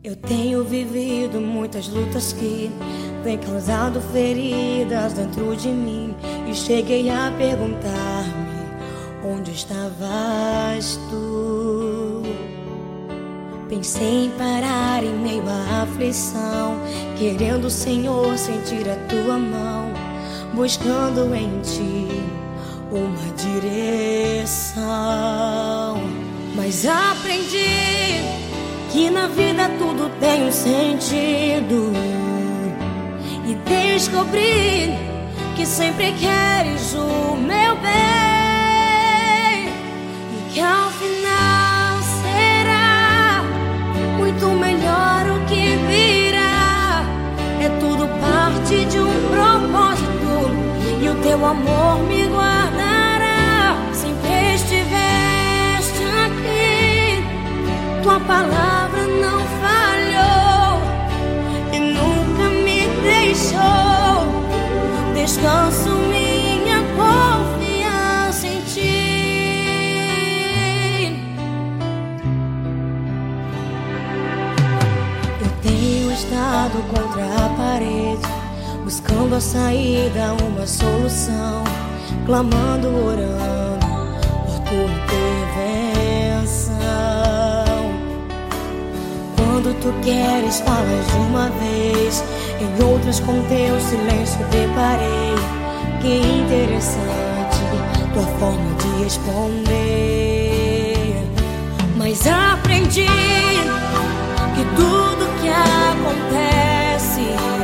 Eu tenho vivido muitas lutas que têm causado feridas dentro de mim. E cheguei a perguntar-me: onde estavas tu? Pensei em parar em meio à aflição, querendo, Senhor, sentir a tua mão, buscando em ti uma direção. Mas aprendi que na vida tudo tem um sentido, e descobri que sempre queres o meu bem, e que ao final será muito melhor o que virá. É tudo parte de um propósito, e o teu amor me guardará. Sempre estiveste aqui, tua palavra não falhou e nunca me deixou. Descanso minha confiança em ti. Eu tenho estado contra a parede, buscando a saída, uma solução, clamando, orando por tua intervenção. Quando tu queres, falas de uma vez, em outras com teu silêncio deparei. Que interessante tua forma de responder. Mas aprendi que tudo que acontece